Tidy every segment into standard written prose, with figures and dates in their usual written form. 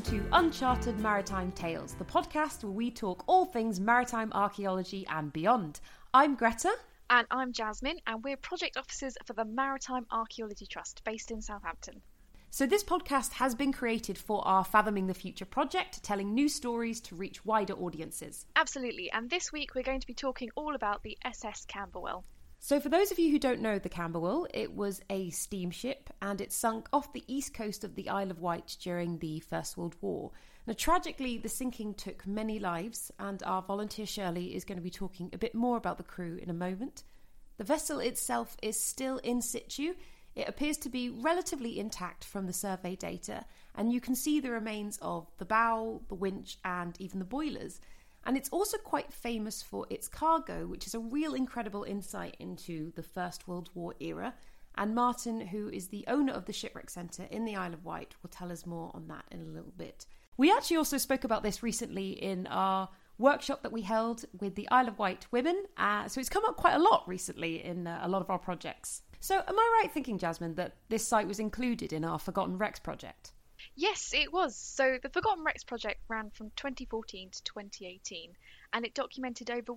to Uncharted Maritime Tales, the podcast where we talk all things maritime archaeology and beyond. I'm Greta. And I'm Jasmine, and we're project officers for the Maritime Archaeology Trust, based in Southampton. So this podcast has been created for our Fathoming the Future project, telling new stories to reach wider audiences. Absolutely, and this week we're going to be talking all about the SS Camberwell. So for those of you who don't know the Camberwell, it was a steamship and it sunk off the east coast of the Isle of Wight during the First World War. Now, tragically, the sinking took many lives, and our volunteer Shirley is going to be talking a bit more about the crew in a moment. The vessel itself is still in situ. It appears to be relatively intact from the survey data, and you can see the remains of the bow, the winch, and even the boilers. And it's also quite famous for its cargo, which is a real incredible insight into the First World War era. And Martin, who is the owner of the Shipwreck Centre in the Isle of Wight, will tell us more on that in a little bit. We actually also spoke about this recently in our workshop that we held with the Isle of Wight women. So it's come up quite a lot recently in a lot of our projects. So am I right thinking, Jasmine, that this site was included in our Forgotten Wrecks project? Yes, it was. So the Forgotten Wrecks project ran from 2014 to 2018, and it documented over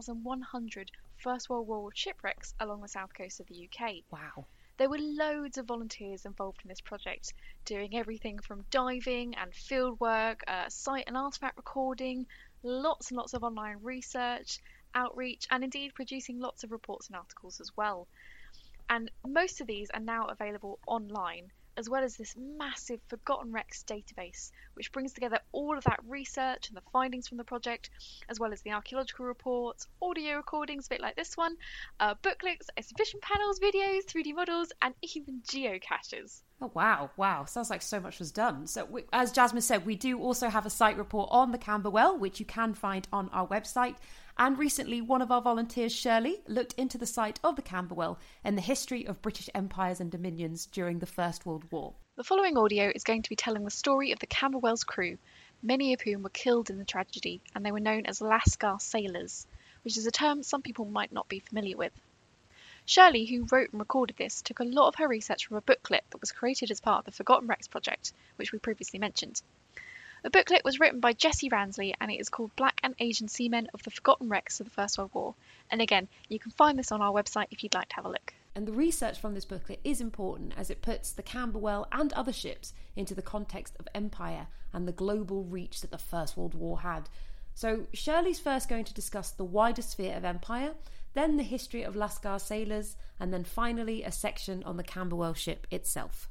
1,100 First World War shipwrecks along the south coast of the UK. Wow. There were loads of volunteers involved in this project, doing everything from diving and field work, site and artefact recording, lots and lots of online research, outreach, and indeed producing lots of reports and articles as well. And most of these are now available online, as well as this massive Forgotten Wrecks database, which brings together all of that research and the findings from the project, as well as the archaeological reports, audio recordings, a bit like this one, booklets, exhibition panels, videos, 3D models, and even geocaches. Oh, wow. Sounds like so much was done. So as Jasmine said, we do also have a site report on the Camberwell, which you can find on our website. And recently, one of our volunteers, Shirley, looked into the site of the Camberwell and the history of British empires and dominions during the First World War. The following audio is going to be telling the story of the Camberwell's crew, many of whom were killed in the tragedy, and they were known as Lascar sailors, which is a term some people might not be familiar with. Shirley, who wrote and recorded this, took a lot of her research from a booklet that was created as part of the Forgotten Wrecks project, which we previously mentioned. The booklet was written by Jessie Ransley, and it is called Black and Asian Seamen of the Forgotten Wrecks of the First World War. And again, you can find this on our website if you'd like to have a look. And the research from this booklet is important as it puts the Camberwell and other ships into the context of empire and the global reach that the First World War had. So Shirley's first going to discuss the wider sphere of empire, then the history of Lascar sailors, and then finally a section on the Camberwell ship itself.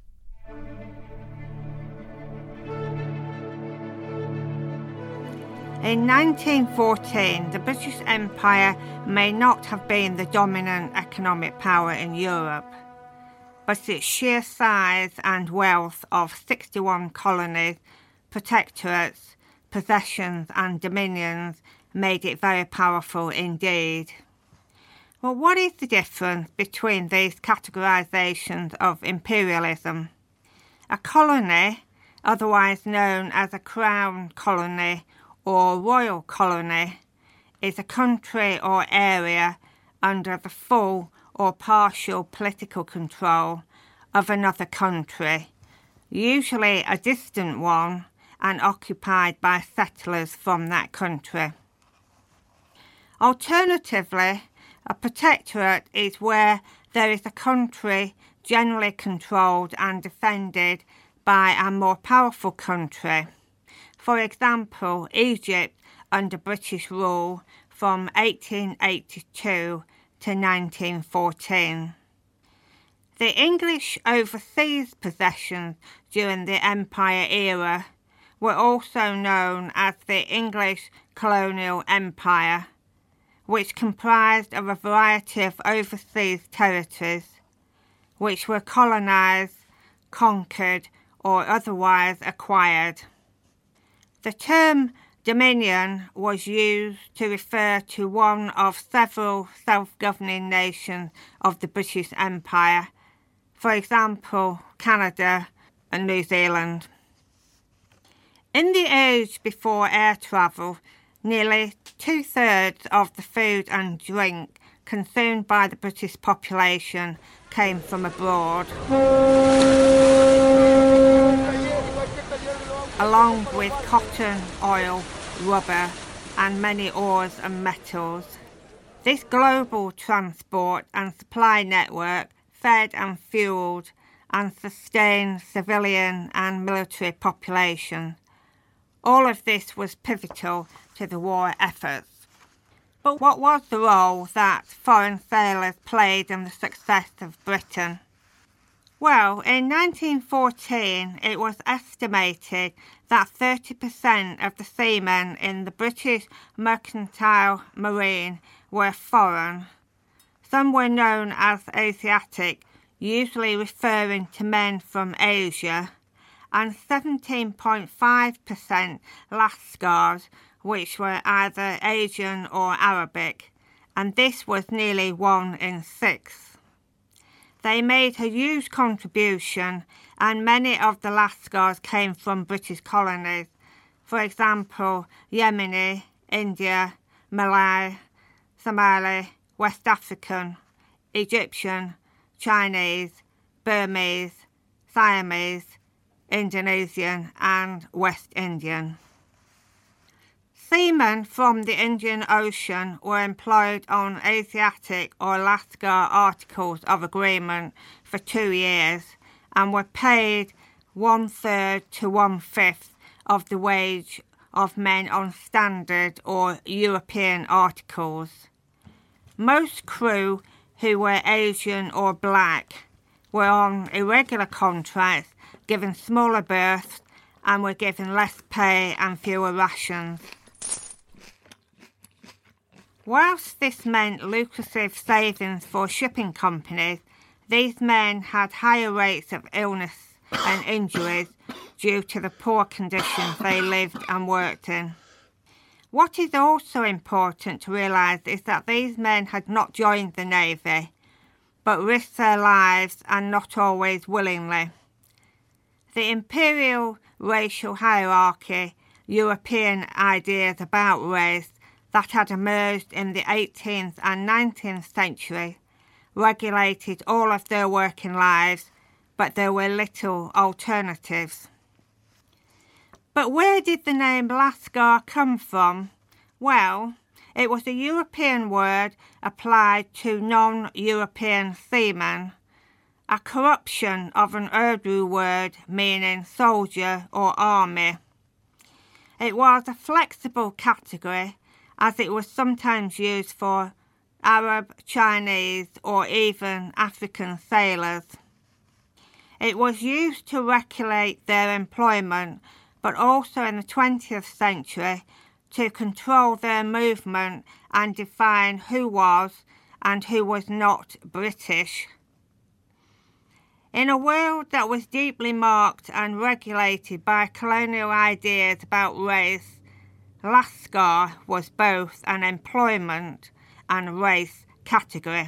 In 1914, the British Empire may not have been the dominant economic power in Europe, but its sheer size and wealth of 61 colonies, protectorates, possessions and dominions made it very powerful indeed. Well, what is the difference between these categorisations of imperialism? A colony, otherwise known as a crown colony or royal colony, is a country or area under the full or partial political control of another country, usually a distant one and occupied by settlers from that country. Alternatively, a protectorate is where there is a country generally controlled and defended by a more powerful country. For example, Egypt under British rule from 1882 to 1914. The English overseas possessions during the Empire era were also known as the English Colonial Empire, which comprised of a variety of overseas territories, which were colonised, conquered, or otherwise acquired. The term dominion was used to refer to one of several self-governing nations of the British Empire, for example, Canada and New Zealand. In the age before air travel, nearly 2/3 of the food and drink consumed by the British population came from abroad. along with cotton, oil, rubber, and many ores and metals. This global transport and supply network fed and fueled and sustained civilian and military populations. All of this was pivotal to the war efforts. But what was the role that foreign sailors played in the success of Britain? Well, in 1914, it was estimated that 30% of the seamen in the British mercantile marine were foreign. Some were known as Asiatic, usually referring to men from Asia, and 17.5% Lascars, which were either Asian or Arabic, and this was nearly 1 in 6. They made a huge contribution, and many of the Lascars came from British colonies, for example, Yemeni, India, Malay, Somali, West African, Egyptian, Chinese, Burmese, Siamese, Indonesian, and West Indian. Seamen from the Indian Ocean were employed on Asiatic or Lascar articles of agreement for 2 years and were paid 1/3 to 1/5 of the wage of men on standard or European articles. Most crew who were Asian or black were on irregular contracts, given smaller berths, and were given less pay and fewer rations. Whilst this meant lucrative savings for shipping companies, these men had higher rates of illness and injuries due to the poor conditions they lived and worked in. What is also important to realise is that these men had not joined the Navy, but risked their lives, and not always willingly. The imperial racial hierarchy, European ideas about race that had emerged in the 18th and 19th century regulated all of their working lives, but there were little alternatives. But where did the name Lascar come from? Well, it was a European word applied to non-European seamen, a corruption of an Urdu word meaning soldier or army. It was a flexible category, as it was sometimes used for Arab, Chinese, or even African sailors. It was used to regulate their employment, but also in the 20th century to control their movement and define who was and who was not British. In a world that was deeply marked and regulated by colonial ideas about race, Lascar was both an employment and race category.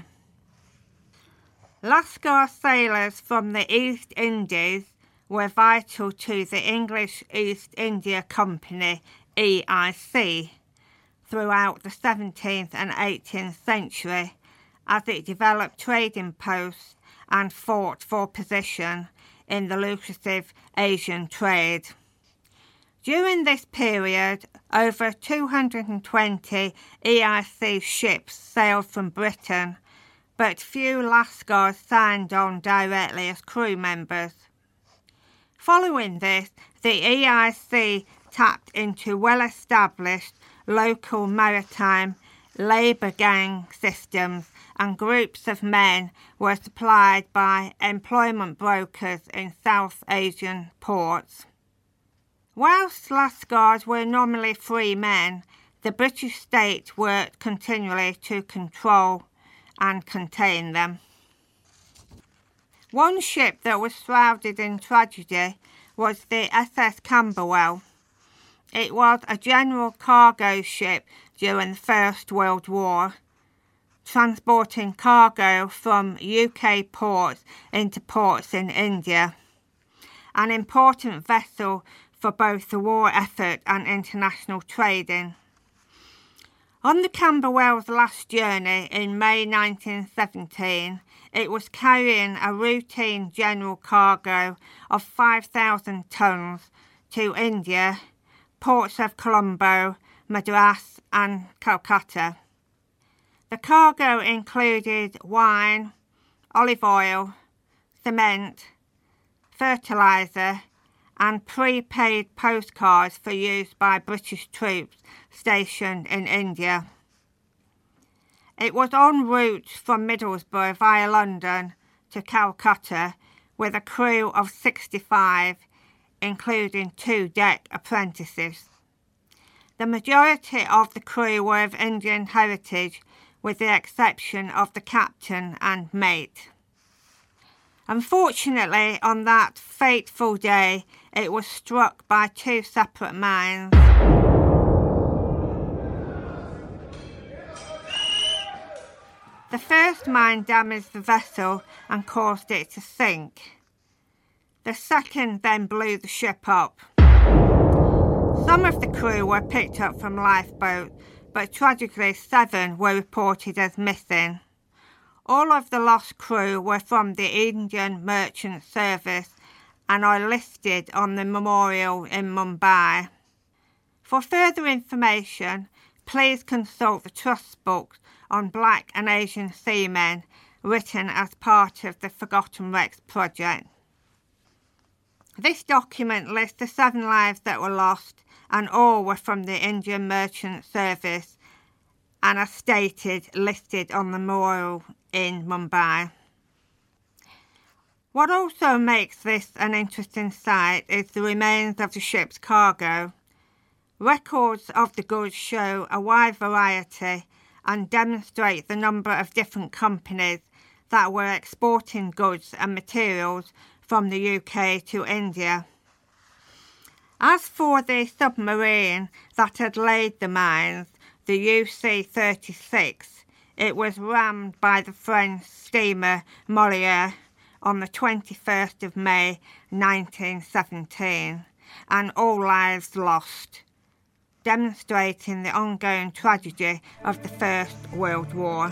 Lascar sailors from the East Indies were vital to the English East India Company, EIC, throughout the 17th and 18th century as it developed trading posts and fought for position in the lucrative Asian trade. During this period, over 220 EIC ships sailed from Britain, but few Lascars signed on directly as crew members. Following this, the EIC tapped into well-established local maritime labour gang systems, and groups of men were supplied by employment brokers in South Asian ports. Whilst Lascars were nominally free men, the British state worked continually to control and contain them. One ship that was shrouded in tragedy was the SS Camberwell. It was a general cargo ship during the First World War, transporting cargo from UK ports into ports in India, an important vessel for both the war effort and international trading. On the Camberwell's last journey in May 1917, it was carrying a routine general cargo of 5,000 tonnes to India, ports of Colombo, Madras and Calcutta. The cargo included wine, olive oil, cement, fertiliser and prepaid postcards for use by British troops stationed in India. It was en route from Middlesbrough via London to Calcutta with a crew of 65, including 2 deck apprentices. The majority of the crew were of Indian heritage, with the exception of the captain and mate. Unfortunately, on that fateful day, it was struck by 2 separate mines. The first mine damaged the vessel and caused it to sink. The second then blew the ship up. Some of the crew were picked up from lifeboats, but tragically 7 were reported as missing. All of the lost crew were from the Indian Merchant Service and are listed on the memorial in Mumbai. For further information, please consult the Trust books on Black and Asian seamen written as part of the Forgotten Wrecks project. This document lists the 7 lives that were lost, and all were from the Indian Merchant Service and are listed on the memorial in Mumbai. What also makes this an interesting sight is the remains of the ship's cargo. Records of the goods show a wide variety and demonstrate the number of different companies that were exporting goods and materials from the UK to India. As for the submarine that had laid the mines, the UC-36, it was rammed by the French steamer Molière on the 21st of May 1917, and all lives lost, demonstrating the ongoing tragedy of the First World War.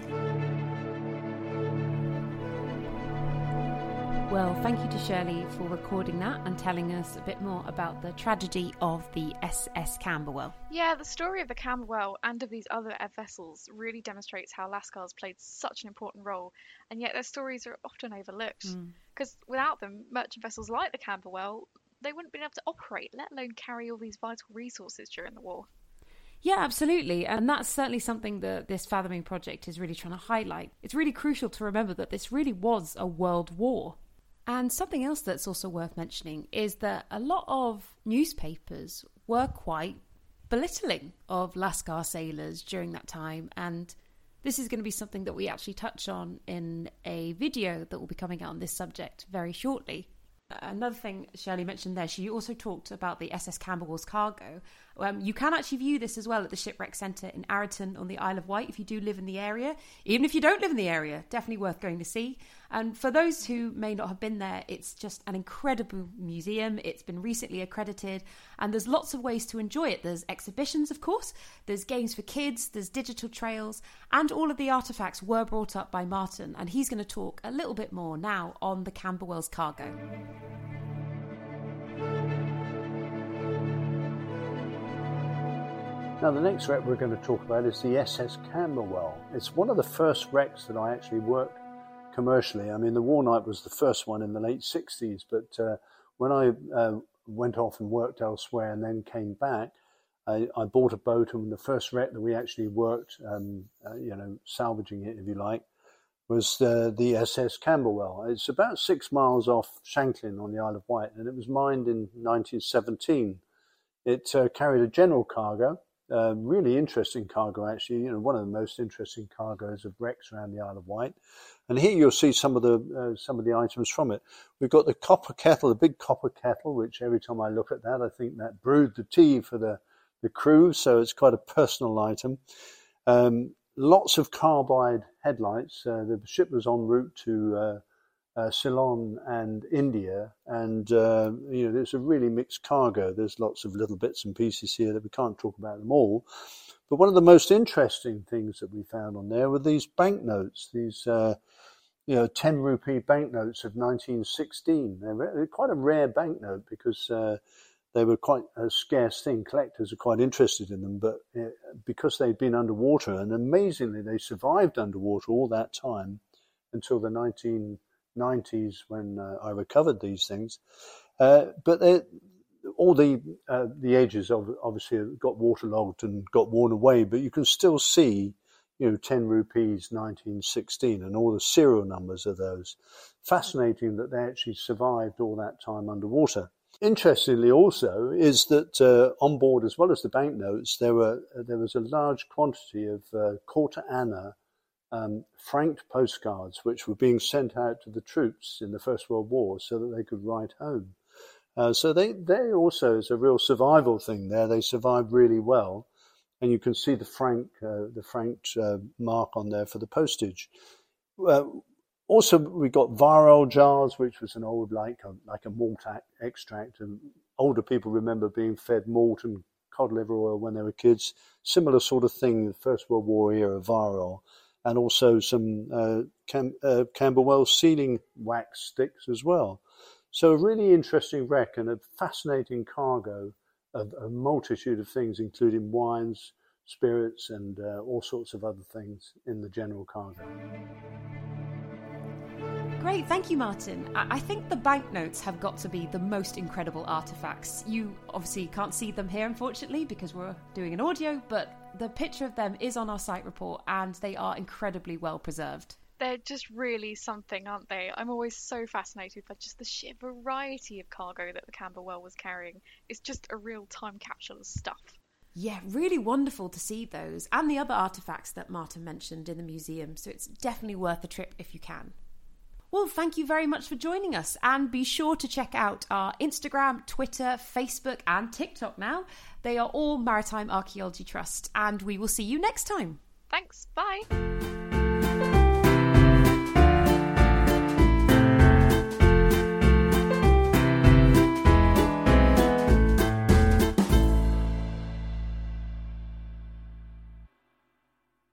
Well, thank you to Shirley for recording that and telling us a bit more about the tragedy of the SS Camberwell. Yeah, the story of the Camberwell and of these other vessels really demonstrates how Lascars played such an important role, and yet their stories are often overlooked. Because without them, merchant vessels like the Camberwell, they wouldn't have been able to operate, let alone carry all these vital resources during the war. Yeah, absolutely. And that's certainly something that this Fathoming project is really trying to highlight. It's really crucial to remember that this really was a world war. And something else that's also worth mentioning is that a lot of newspapers were quite belittling of Lascar sailors during that time. And this is going to be something that we actually touch on in a video that will be coming out on this subject very shortly. Another thing Shirley mentioned there, she also talked about the SS Camberwell's cargo. You can actually view this as well at the Shipwreck Centre in Arreton on the Isle of Wight if you do live in the area. Even if you don't live in the area, definitely worth going to see. And for those who may not have been there, it's just an incredible museum. It's been recently accredited and there's lots of ways to enjoy it. There's exhibitions, of course, there's games for kids, there's digital trails, and all of the artefacts were brought up by Martin, and he's going to talk a little bit more now on the Camberwell's cargo. Now, the next wreck we're going to talk about is the SS Camberwell. It's one of the first wrecks that I actually worked commercially. I mean, the Warnight was the first one in the late 60s, but when I went off and worked elsewhere and then came back, I bought a boat, and the first wreck that we actually worked, salvaging it, if you like, was the SS Camberwell. It's about 6 miles off Shanklin on the Isle of Wight, and it was mined in 1917. It carried a general cargo. Really interesting cargo, actually. One of the most interesting cargoes of wrecks around the Isle of Wight. And here you'll see some of the items from it. We've got the copper kettle, the big copper kettle, which every time I look at that, I think that brewed the tea for the crew. So it's quite a personal item. Lots of carbide headlights. The ship was en route to Ceylon and India, and there's a really mixed cargo. There's lots of little bits and pieces here that we can't talk about them all, but one of the most interesting things that we found on there were these banknotes, these 10 rupee banknotes of 1916. They're quite a rare banknote because they were quite a scarce thing. Collectors are quite interested in them, but because they'd been underwater, and amazingly they survived underwater all that time until the 1990s when I recovered these things. But all the ages obviously got waterlogged and got worn away, but you can still see, 10 rupees 1916 and all the serial numbers of those. Fascinating that they actually survived all that time underwater. Interestingly also is that on board, as well as the banknotes, there was a large quantity of quarter anna franked postcards which were being sent out to the troops in the First World War so that they could write home. So they also, is a real survival thing there. They survived really well. And you can see the franked mark on there for the postage. Also, we got varol jars, which was an old, like a malt extract. And older people remember being fed malt and cod liver oil when they were kids. Similar sort of thing in the First World War era, varol. And also some Camberwell sealing wax sticks as well. So a really interesting wreck and a fascinating cargo of a multitude of things, including wines, spirits, and all sorts of other things in the general cargo. Great, thank you, Martin. I think the banknotes have got to be the most incredible artefacts. You obviously can't see them here, unfortunately, because we're doing an audio, but the picture of them is on our site report, and they are incredibly well preserved. They're just really something, aren't they? I'm always so fascinated by just the sheer variety of cargo that the Camberwell was carrying. It's just a real time capsule of stuff. Yeah, really wonderful to see those and the other artefacts that Martin mentioned in the museum, so it's definitely worth a trip if you can. Well, thank you very much for joining us, and be sure to check out our Instagram, Twitter, Facebook and TikTok now. They are all Maritime Archaeology Trust, and we will see you next time. Thanks, bye!